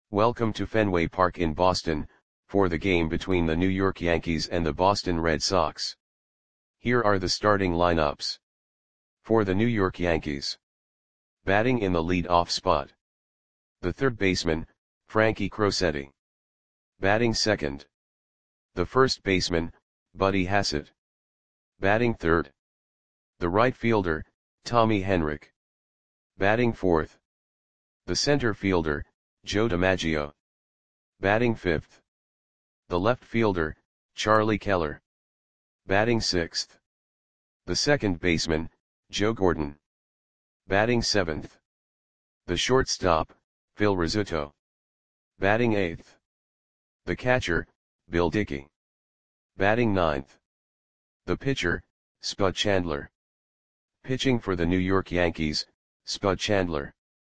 Welcome to Fenway Park in Boston, for the game between the New York Yankees and the Boston Red Sox. Here are the starting lineups. For the New York Yankees. Batting in the lead-off spot. The third baseman, Frankie Crosetti. Batting second. The first baseman, Buddy Hassett. Batting third. The right fielder, Tommy Henrich. Batting fourth. The center fielder, Joe DiMaggio. Batting fifth. The left fielder, Charlie Keller. Batting sixth. The second baseman, Joe Gordon. Batting seventh. The shortstop, Phil Rizzuto. Batting eighth. The catcher, Bill Dickey. Batting ninth. The pitcher, Spud Chandler. Pitching for the New York Yankees, Spud Chandler.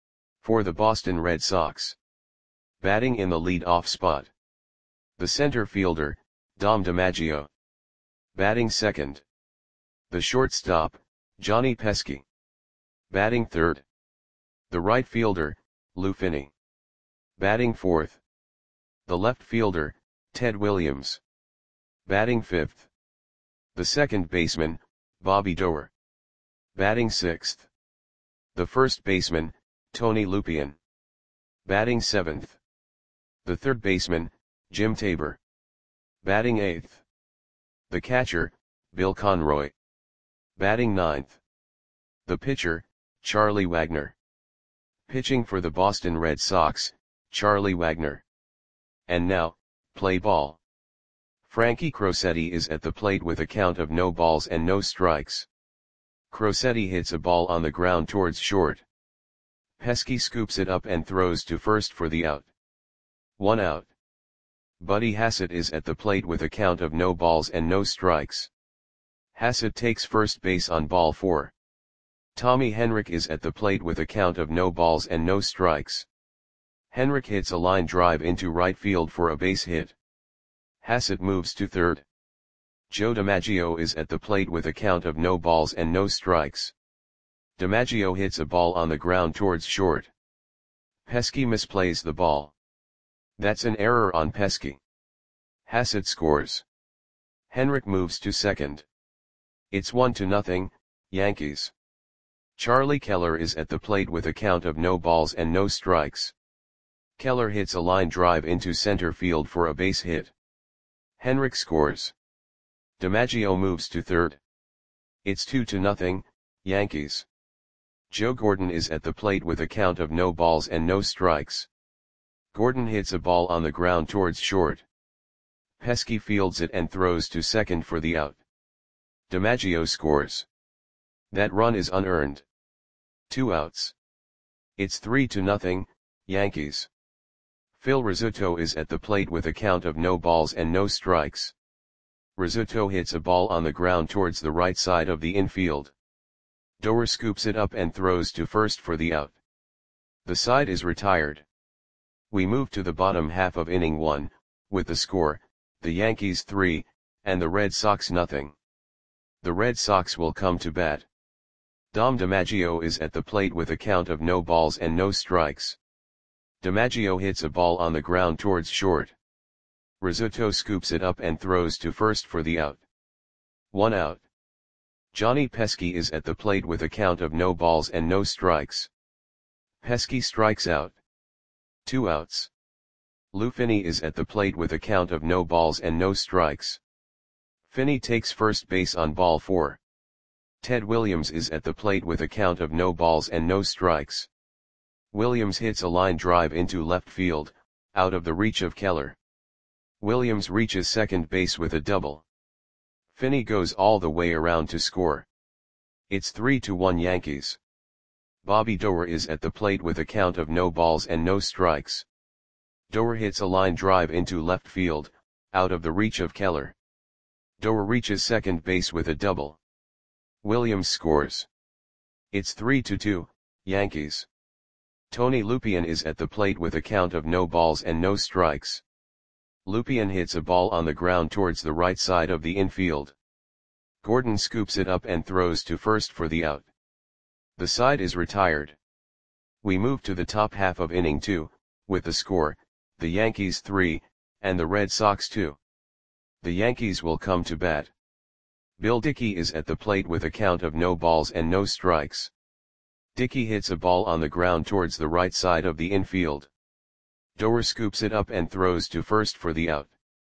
For the Boston Red Sox. Batting in the lead-off spot. The center fielder, Dom DiMaggio. Batting second. The shortstop, Johnny Pesky. Batting third. The right fielder, Lou Finney. Batting fourth. The left fielder, Ted Williams. Batting fifth. The second baseman, Bobby Doerr. Batting sixth. The first baseman, Tony Lupien. Batting seventh. The third baseman, Jim Tabor. Batting eighth. The catcher, Bill Conroy. Batting ninth. The pitcher, Charlie Wagner. Pitching for the Boston Red Sox, Charlie Wagner. And now, play ball. Frankie Crosetti is at the plate with a count of no balls and no strikes. Crosetti hits a ball on the ground towards short. Pesky scoops it up and throws to first for the out. 1 out. Buddy Hassett is at the plate with a count of no balls and no strikes. Hassett takes first base on ball 4. Tommy Henrich is at the plate with a count of no balls and no strikes. Henrich hits a line drive into right field for a base hit. Hassett moves to third. Joe DiMaggio is at the plate with a count of no balls and no strikes. DiMaggio hits a ball on the ground towards short. Pesky misplays the ball. That's an error on Pesky. Hassett scores. Henrich moves to second. It's 1-0, Yankees. Charlie Keller is at the plate with a count of no balls and no strikes. Keller hits a line drive into center field for a base hit. Henrich scores. DiMaggio moves to third. It's 2-0, Yankees. Joe Gordon is at the plate with a count of no balls and no strikes. Gordon hits a ball on the ground towards short. Pesky fields it and throws to second for the out. DiMaggio scores. That run is unearned. 2 outs. It's 3-0, Yankees. Phil Rizzuto is at the plate with a count of no balls and no strikes. Rizzuto hits a ball on the ground towards the right side of the infield. Doerr scoops it up and throws to first for the out. The side is retired. We move to the bottom half of inning 1, with the score, the Yankees 3, and the Red Sox 0. The Red Sox will come to bat. Dom DiMaggio is at the plate with a count of no balls and no strikes. DiMaggio hits a ball on the ground towards short. Rizzuto scoops it up and throws to first for the out. 1 out. Johnny Pesky is at the plate with a count of no balls and no strikes. Pesky strikes out. 2 outs. Lou Finney is at the plate with a count of no balls and no strikes. Finney takes first base on ball 4. Ted Williams is at the plate with a count of no balls and no strikes. Williams hits a line drive into left field, out of the reach of Keller. Williams reaches second base with a double. Finney goes all the way around to score. It's 3-1 Yankees. Bobby Doerr is at the plate with a count of no balls and no strikes. Doerr hits a line drive into left field, out of the reach of Keller. Doerr reaches second base with a double. Williams scores. It's 3-2, Yankees. Tony Lupien is at the plate with a count of no balls and no strikes. Lupien hits a ball on the ground towards the right side of the infield. Gordon scoops it up and throws to first for the out. The side is retired. We move to the top half of inning 2, with the score, the Yankees 3, and the Red Sox 2. The Yankees will come to bat. Bill Dickey is at the plate with a count of no balls and no strikes. Dickey hits a ball on the ground towards the right side of the infield. Doer scoops it up and throws to first for the out.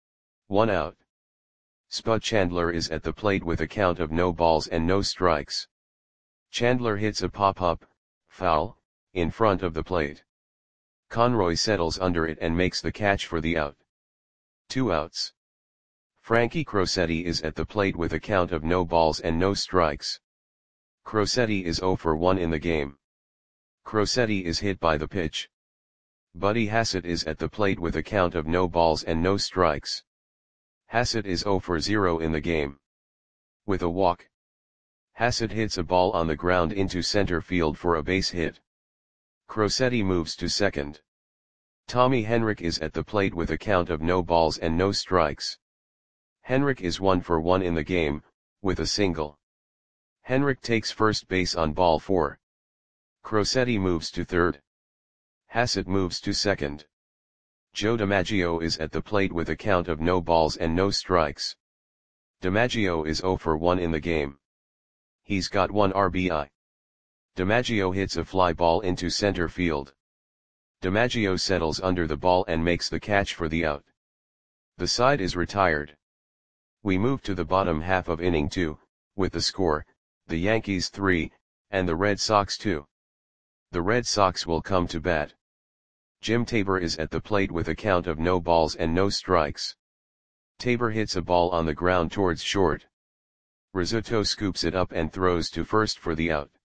1 out. Spud Chandler is at the plate with a count of no balls and no strikes. Chandler hits a pop-up, foul, in front of the plate. Conroy settles under it and makes the catch for the out. 2 outs. Frankie Crosetti is at the plate with a count of no balls and no strikes. Crosetti is 0 for 1 in the game. Crosetti is hit by the pitch. Buddy Hassett is at the plate with a count of no balls and no strikes. Hassett is 0 for 0 in the game. With a walk, Hassett hits a ball on the ground into center field for a base hit. Crosetti moves to second. Tommy Henrich is at the plate with a count of no balls and no strikes. Henrich is 1 for 1 in the game, with a single. Henrich takes first base on ball 4. Crosetti moves to third. Hassett moves to second. Joe DiMaggio is at the plate with a count of no balls and no strikes. DiMaggio is 0 for 1 in the game. He's got 1 RBI. DiMaggio hits a fly ball into center field. DiMaggio settles under the ball and makes the catch for the out. The side is retired. We move to the bottom half of inning 2, with the score, the Yankees 3, and the Red Sox 2. The Red Sox will come to bat. Jim Tabor is at the plate with a count of no balls and no strikes. Tabor hits a ball on the ground towards short. Rizzuto scoops it up and throws to first for the out.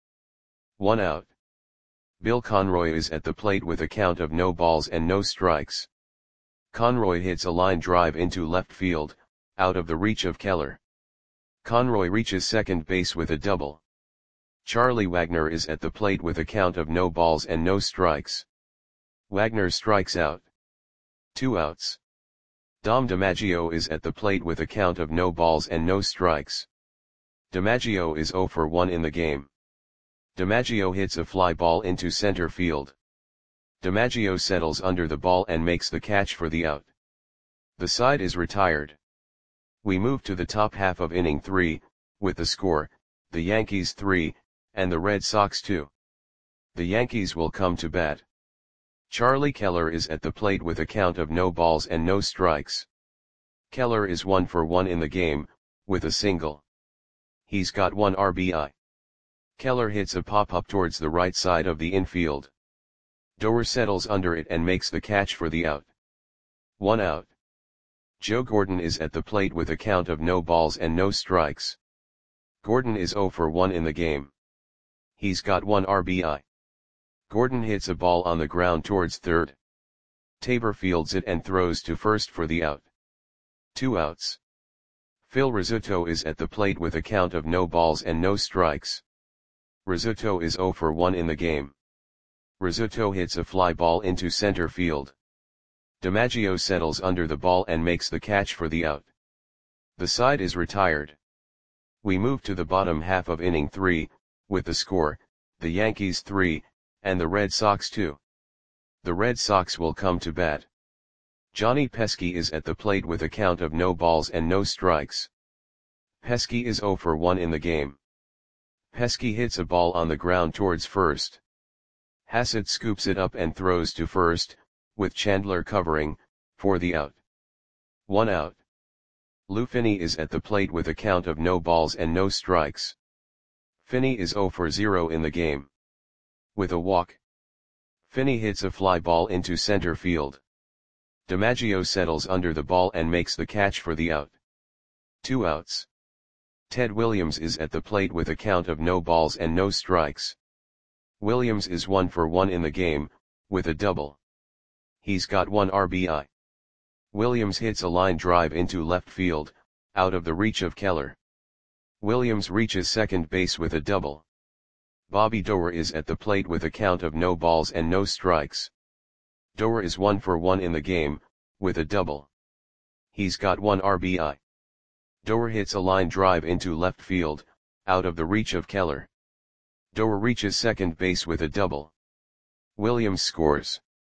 1 out. Bill Conroy is at the plate with a count of no balls and no strikes. Conroy hits a line drive into left field, out of the reach of Keller. Conroy reaches second base with a double. Charlie Wagner is at the plate with a count of no balls and no strikes. Wagner strikes out. 2 outs. Dom DiMaggio is at the plate with a count of no balls and no strikes. DiMaggio is 0 for 1 in the game. DiMaggio hits a fly ball into center field. DiMaggio settles under the ball and makes the catch for the out. The side is retired. We move to the top half of inning 3, with the score, the Yankees 3, and the Red Sox 2. The Yankees will come to bat. Charlie Keller is at the plate with a count of no balls and no strikes. Keller is 1 for 1 in the game, with a single. He's got 1 RBI. Keller hits a pop-up towards the right side of the infield. Doer settles under it and makes the catch for the out. 1 out. Joe Gordon is at the plate with a count of no balls and no strikes. Gordon is 0 for 1 in the game. He's got 1 RBI. Gordon hits a ball on the ground towards third. Tabor fields it and throws to first for the out. 2 outs. Phil Rizzuto is at the plate with a count of no balls and no strikes. Rizzuto is 0 for 1 in the game. Rizzuto hits a fly ball into center field. DiMaggio settles under the ball and makes the catch for the out. The side is retired. We move to the bottom half of inning 3, with the score, the Yankees 3, and the Red Sox 2. The Red Sox will come to bat. Johnny Pesky is at the plate with a count of no balls and no strikes. Pesky is 0 for 1 in the game. Pesky hits a ball on the ground towards first. Hassett scoops it up and throws to first, with Chandler covering, for the out. 1 out. Lou Finney is at the plate with a count of no balls and no strikes. Finney is 0 for 0 in the game. With a walk, Finney hits a fly ball into center field. DiMaggio settles under the ball and makes the catch for the out. 2 outs. Ted Williams is at the plate with a count of no balls and no strikes. Williams is 1 for 1 in the game, with a double. He's got 1 RBI. Williams hits a line drive into left field, out of the reach of Keller. Williams reaches second base with a double. Bobby Doer is at the plate with a count of no balls and no strikes. Doer is 1 for 1 in the game, with a double. He's got 1 RBI. Doer hits a line drive into left field, out of the reach of Keller. Doer reaches second base with a double. Williams scores.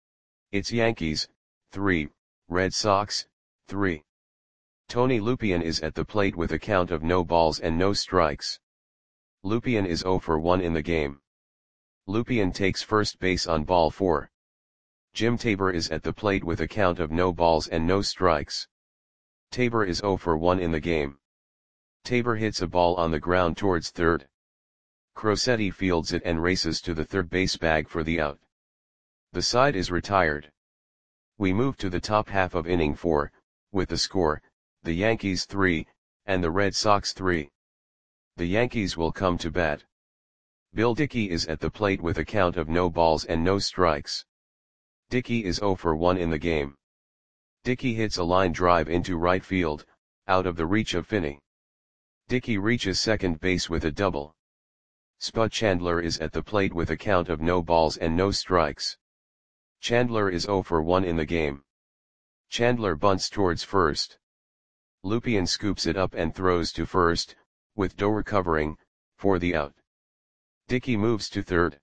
It's Yankees, 3, Red Sox, 3. Tony Lupien is at the plate with a count of no balls and no strikes. Lupien is 0 for 1 in the game. Lupien takes first base on ball 4. Jim Tabor is at the plate with a count of no balls and no strikes. Tabor is 0 for 1 in the game. Tabor hits a ball on the ground towards third. Crosetti fields it and races to the third base bag for the out. The side is retired. We move to the top half of inning 4, with the score, the Yankees 3, and the Red Sox 3. The Yankees will come to bat. Bill Dickey is at the plate with a count of no balls and no strikes. Dickey is 0 for 1 in the game. Dickey hits a line drive into right field, out of the reach of Finney. Dickey reaches second base with a double. Spud Chandler is at the plate with a count of no balls and no strikes. Chandler is 0 for 1 in the game. Chandler bunts towards first. Lupien scoops it up and throws to first, with Doe recovering, for the out. Dickey moves to third.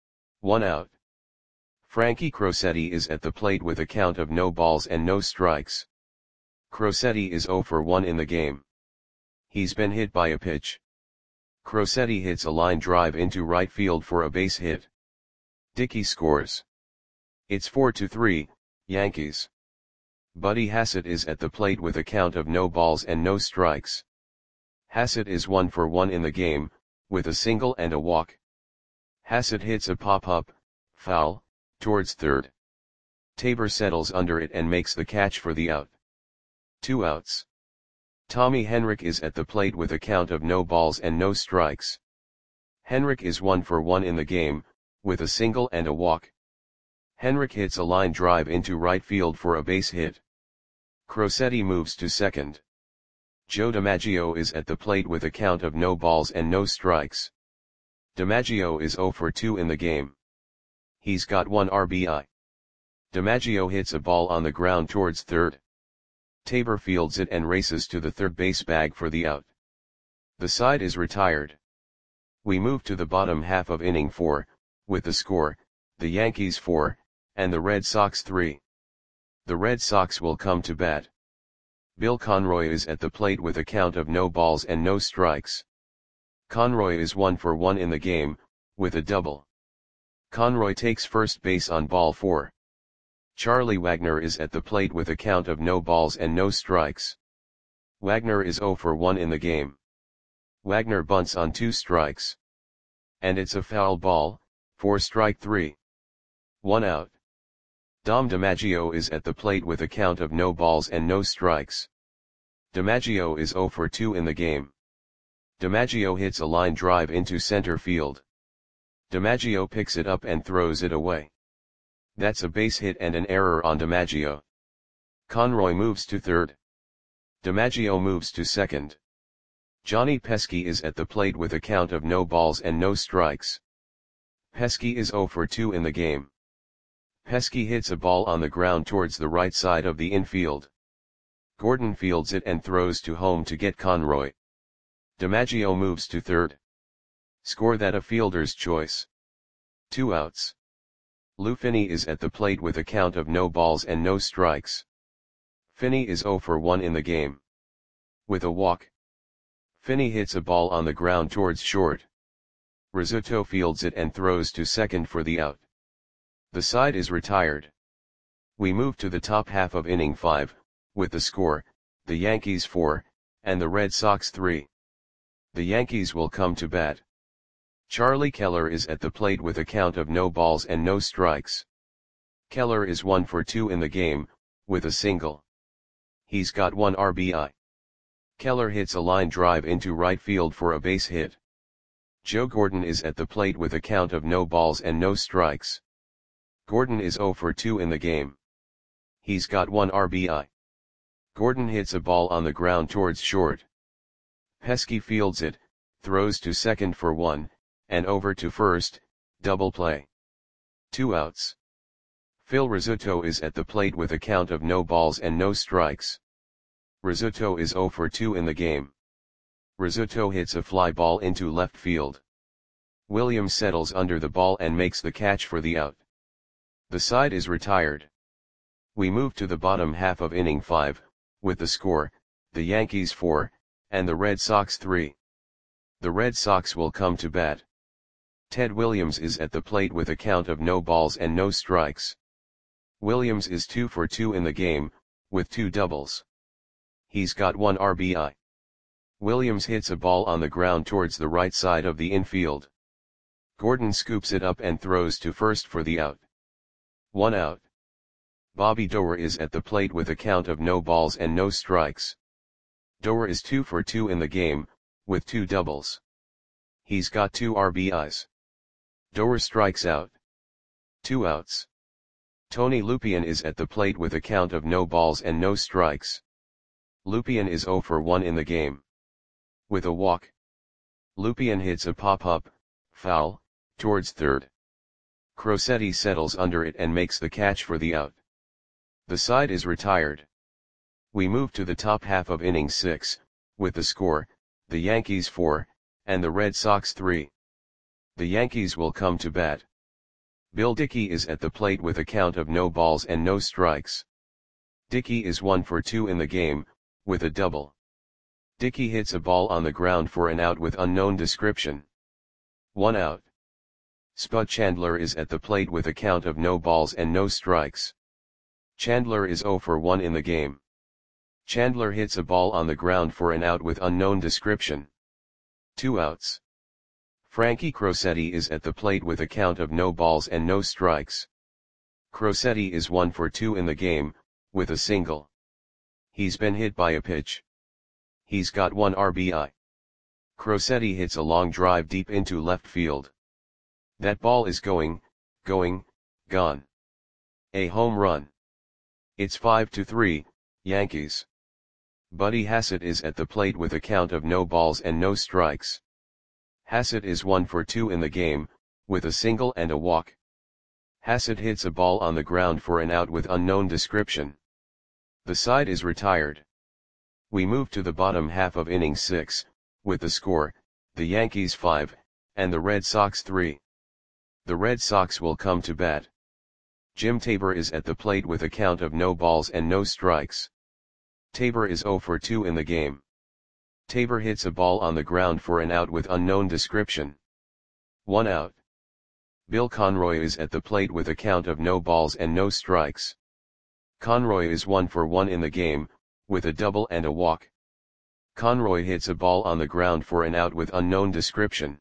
1 out. Frankie Crosetti is at the plate with a count of no balls and no strikes. Crosetti is 0 for 1 in the game. He's been hit by a pitch. Crosetti hits a line drive into right field for a base hit. Dickey scores. It's 4-3, Yankees. Buddy Hassett is at the plate with a count of no balls and no strikes. Hassett is 1 for 1 in the game, with a single and a walk. Hassett hits a pop-up, foul, towards third. Tabor settles under it and makes the catch for the out. 2 outs. Tommy Henrich is at the plate with a count of no balls and no strikes. Henrich is 1 for 1 in the game, with a single and a walk. Henrich hits a line drive into right field for a base hit. Crosetti moves to second. Joe DiMaggio is at the plate with a count of no balls and no strikes. DiMaggio is 0 for 2 in the game. He's got 1 RBI. DiMaggio hits a ball on the ground towards third. Tabor fields it and races to the third base bag for the out. The side is retired. We move to the bottom half of inning 4, with the score, the Yankees 4, and the Red Sox 3. The Red Sox will come to bat. Bill Conroy is at the plate with a count of no balls and no strikes. Conroy is 1 for 1 in the game, with a double. Conroy takes first base on ball 4. Charlie Wagner is at the plate with a count of no balls and no strikes. Wagner is 0 for 1 in the game. Wagner bunts on 2 strikes. And it's a foul ball, for strike 3. 1 out. Dom DiMaggio is at the plate with a count of no balls and no strikes. DiMaggio is 0 for 2 in the game. DiMaggio hits a line drive into center field. DiMaggio picks it up and throws it away. That's a base hit and an error on DiMaggio. Conroy moves to third. DiMaggio moves to second. Johnny Pesky is at the plate with a count of no balls and no strikes. Pesky is 0 for 2 in the game. Pesky hits a ball on the ground towards the right side of the infield. Gordon fields it and throws to home to get Conroy. DiMaggio moves to third. Score that a fielder's choice. 2 outs. Lou Finney is at the plate with a count of no balls and no strikes. Finney is 0 for 1 in the game. With a walk. Finney hits a ball on the ground towards short. Rizzuto fields it and throws to second for the out. The side is retired. We move to the top half of inning 5, with the score, the Yankees 4, and the Red Sox 3. The Yankees will come to bat. Charlie Keller is at the plate with a count of no balls and no strikes. Keller is 1 for 2 in the game, with a single. He's got 1 RBI. Keller hits a line drive into right field for a base hit. Joe Gordon is at the plate with a count of no balls and no strikes. Gordon is 0 for 2 in the game. He's got 1 RBI. Gordon hits a ball on the ground towards short. Pesky fields it, throws to second for 1, and over to first, double play. 2 outs. Phil Rizzuto is at the plate with a count of no balls and no strikes. Rizzuto is 0 for 2 in the game. Rizzuto hits a fly ball into left field. Williams settles under the ball and makes the catch for the out. The side is retired. We move to the bottom half of inning 5, with the score, the Yankees 4, and the Red Sox 3. The Red Sox will come to bat. Ted Williams is at the plate with a count of no balls and no strikes. Williams is 2 for 2 in the game, with 2 doubles. He's got 1 RBI. Williams hits a ball on the ground towards the right side of the infield. Gordon scoops it up and throws to first for the out. 1 out. Bobby Doerr is at the plate with a count of no balls and no strikes. Doerr is 2 for 2 in the game, with 2 doubles. He's got 2 RBIs. Doerr strikes out. 2 outs. Tony Lupien is at the plate with a count of no balls and no strikes. Lupien is 0 for 1 in the game. With a walk. Lupien hits a pop-up, foul, towards third. Crosetti settles under it and makes the catch for the out. The side is retired. We move to the top half of inning 6, with the score, the Yankees 4, and the Red Sox 3. The Yankees will come to bat. Bill Dickey is at the plate with a count of no balls and no strikes. Dickey is 1 for 2 in the game, with a double. Dickey hits a ball on the ground for an out with unknown description. 1 out. Spud Chandler is at the plate with a count of no balls and no strikes. Chandler is 0 for 1 in the game. Chandler hits a ball on the ground for an out with unknown description. 2 outs. Frankie Crosetti is at the plate with a count of no balls and no strikes. Crosetti is 1 for 2 in the game, with a single. He's been hit by a pitch. He's got 1 RBI. Crosetti hits a long drive deep into left field. That ball is gone. A home run. It's 5-3, Yankees. Buddy Hassett is at the plate with a count of no balls and no strikes. Hassett is 1 for 2 in the game, with a single and a walk. Hassett hits a ball on the ground for an out with unknown description. The side is retired. We move to the bottom half of inning 6, with the score, the Yankees 5, and the Red Sox 3. The Red Sox will come to bat. Jim Tabor is at the plate with a count of no balls and no strikes. Tabor is 0 for 2 in the game. Tabor hits a ball on the ground for an out with unknown description. 1 out. Bill Conroy is at the plate with a count of no balls and no strikes. Conroy is 1 for 1 in the game, with a double and a walk. Conroy hits a ball on the ground for an out with unknown description.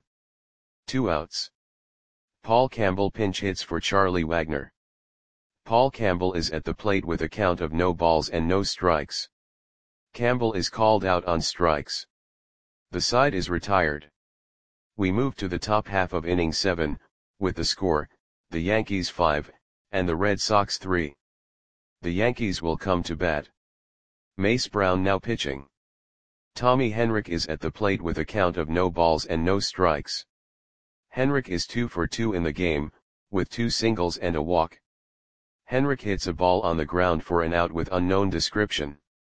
2 outs. Paul Campbell pinch hits for Charlie Wagner. Paul Campbell is at the plate with a count of no balls and no strikes. Campbell is called out on strikes. The side is retired. We move to the top half of inning 7, with the score, the Yankees 5, and the Red Sox 3. The Yankees will come to bat. Mace Brown now pitching. Tommy Henrich is at the plate with a count of no balls and no strikes. Henrich is 2 for 2 in the game, with 2 singles and a walk. Henrich hits a ball on the ground for an out with unknown description.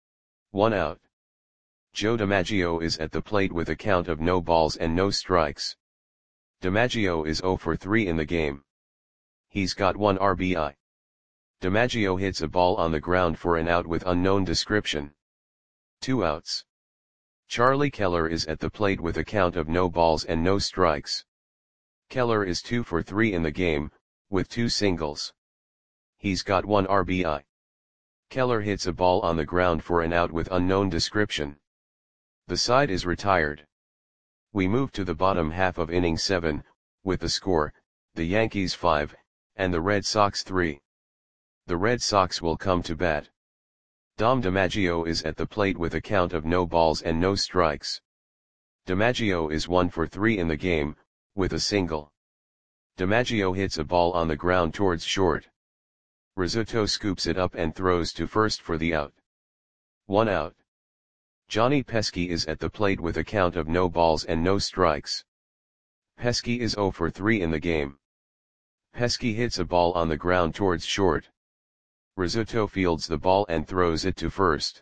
1 out. Joe DiMaggio is at the plate with a count of no balls and no strikes. DiMaggio is 0 for 3 in the game. He's got 1 RBI. DiMaggio hits a ball on the ground for an out with unknown description. 2 outs. Charlie Keller is at the plate with a count of no balls and no strikes. Keller is 2 for 3 in the game, with 2 singles. He's got 1 RBI. Keller hits a ball on the ground for an out with unknown description. The side is retired. We move to the bottom half of inning 7, with the score, the Yankees 5, and the Red Sox 3. The Red Sox will come to bat. Dom DiMaggio is at the plate with a count of no balls and no strikes. DiMaggio is 1 for 3 in the game, with a single. DiMaggio hits a ball on the ground towards short. Rizzuto scoops it up and throws to first for the out. 1 out. Johnny Pesky is at the plate with a count of no balls and no strikes. Pesky is 0 for 3 in the game. Pesky hits a ball on the ground towards short. Rizzuto fields the ball and throws it to first.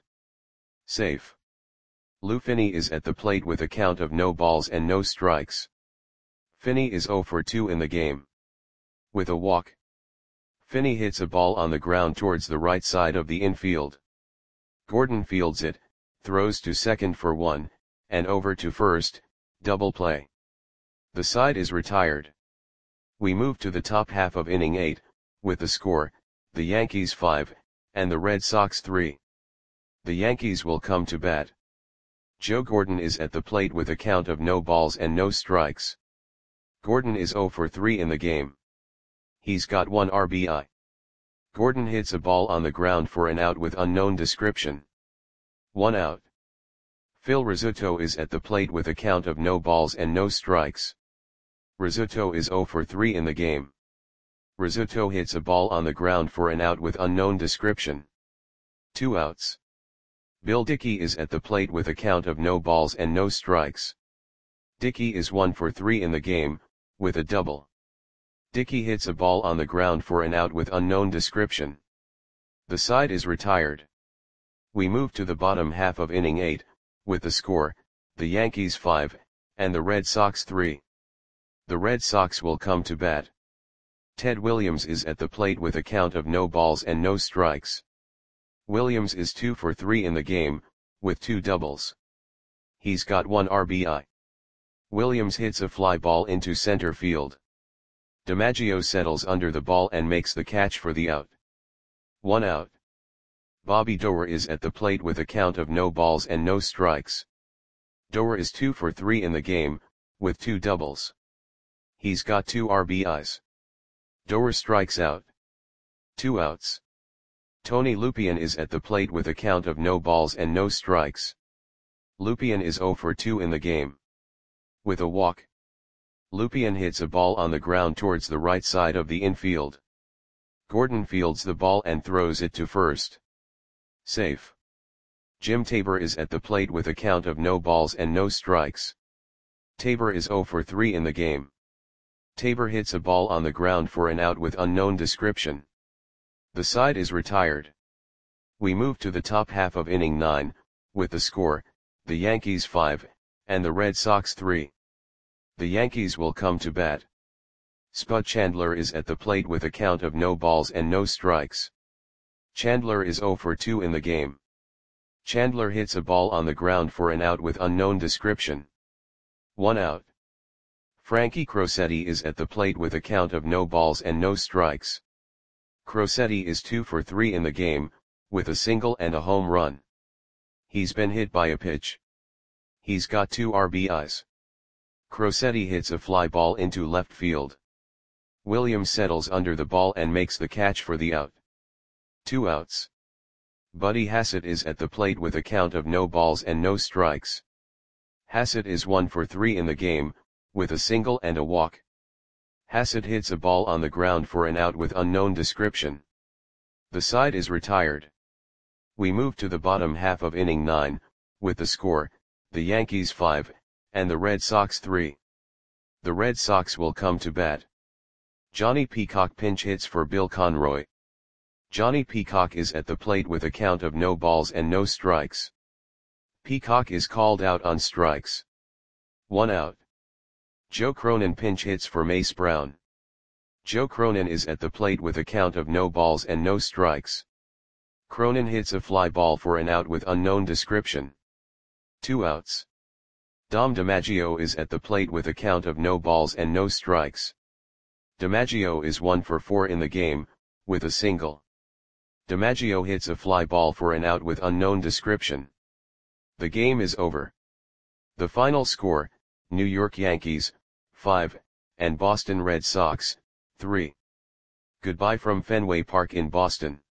Safe. Lou Finney is at the plate with a count of no balls and no strikes. Finney is 0 for 2 in the game. With a walk. Finney hits a ball on the ground towards the right side of the infield. Gordon fields it, throws to second for one, and over to first, double play. The side is retired. We move to the top half of inning 8, with the score, the Yankees 5, and the Red Sox 3. The Yankees will come to bat. Joe Gordon is at the plate with a count of no balls and no strikes. Gordon is 0 for 3 in the game. He's got 1 RBI. Gordon hits a ball on the ground for an out with unknown description. 1 out. Phil Rizzuto is at the plate with a count of no balls and no strikes. Rizzuto is 0 for 3 in the game. Rizzuto hits a ball on the ground for an out with unknown description. 2 outs. Bill Dickey is at the plate with a count of no balls and no strikes. Dickey is 1 for 3 in the game, with a double. Dickey hits a ball on the ground for an out with unknown description. The side is retired. We move to the bottom half of inning 8, with the score, the Yankees 5, and the Red Sox 3. The Red Sox will come to bat. Ted Williams is at the plate with a count of no balls and no strikes. Williams is 2 for 3 in the game, with 2 doubles. He's got 1 RBI. Williams hits a fly ball into center field. DiMaggio settles under the ball and makes the catch for the out. 1 out. Bobby Doerr is at the plate with a count of no balls and no strikes. Doerr is 2 for 3 in the game, with 2 doubles. He's got 2 RBIs. Doerr strikes out. 2 outs. Tony Lupien is at the plate with a count of no balls and no strikes. Lupien is 0 for 2 in the game. With a walk. Lupien hits a ball on the ground towards the right side of the infield. Gordon fields the ball and throws it to first. Safe. Jim Tabor is at the plate with a count of no balls and no strikes. Tabor is 0 for 3 in the game. Tabor hits a ball on the ground for an out with unknown description. The side is retired. We move to the top half of inning 9, with the score, the Yankees 5, and the Red Sox 3. The Yankees will come to bat. Spud Chandler is at the plate with a count of no balls and no strikes. Chandler is 0 for 2 in the game. Chandler hits a ball on the ground for an out with unknown description. 1 out. Frankie Crosetti is at the plate with a count of no balls and no strikes. Crosetti is 2 for 3 in the game, with a single and a home run. He's been hit by a pitch. He's got 2 RBIs. Crosetti hits a fly ball into left field. Williams settles under the ball and makes the catch for the out. 2 outs. Buddy Hassett is at the plate with a count of no balls and no strikes. Hassett is 1 for 3 in the game, with a single and a walk. Hassett hits a ball on the ground for an out with unknown description. The side is retired. We move to the bottom half of inning 9, with the score, the Yankees 5, and the Red Sox 3. The Red Sox will come to bat. Johnny Peacock pinch hits for Bill Conroy. Johnny Peacock is at the plate with a count of no balls and no strikes. Peacock is called out on strikes. 1 out. Joe Cronin pinch hits for Mace Brown. Joe Cronin is at the plate with a count of no balls and no strikes. Cronin hits a fly ball for an out with unknown description. 2 outs. Dom DiMaggio is at the plate with a count of no balls and no strikes. DiMaggio is 1 for 4 in the game, with a single. DiMaggio hits a fly ball for an out with unknown description. The game is over. The final score, New York Yankees, 5, and Boston Red Sox, 3. Goodbye from Fenway Park in Boston.